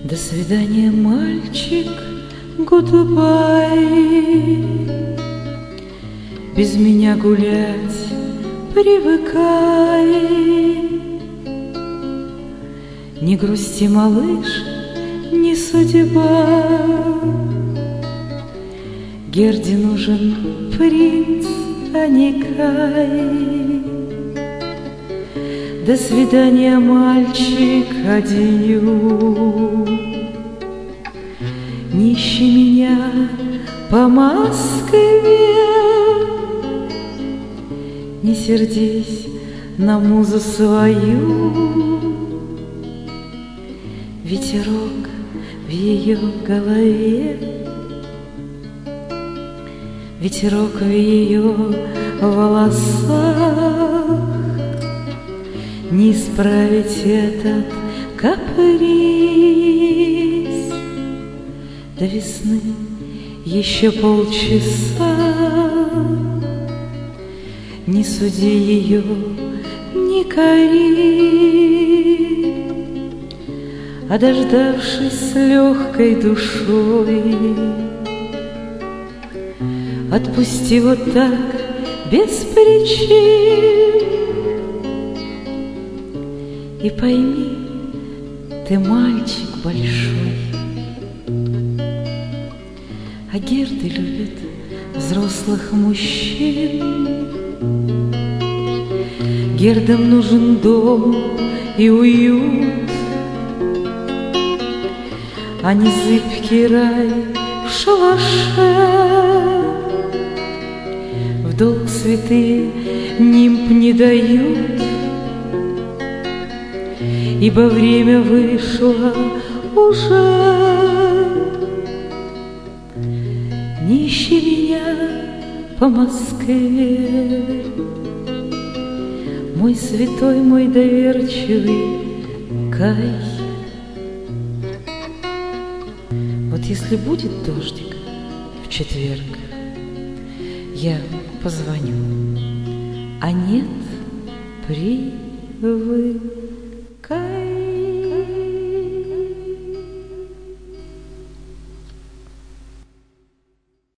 До свидания, мальчик, goodbye. Без меня гулять привыкай. Не грусти, малыш, не судьба. Герде нужен принц, а не Кай. До свидания, мальчик, адью. Не ищи меня по Москве, не сердись на музу свою. Ветерок в ее голове, ветерок в ее волосах. Не исправить этот каприз. До весны еще полчаса. Не суди ее, не кори, а дождавшись с легкой душой, отпусти вот так без причин. И пойми, ты мальчик большой, а Герда любит взрослых мужчин. Гердам нужен дом и уют, а не зыбкий рай в шалаше. В долг святые нимб не дают, ибо время вышло уже. Не ищи меня по Москве, мой святой, мой доверчивый Кай. Вот если будет дождик в четверг, я позвоню, а нет, привыкай.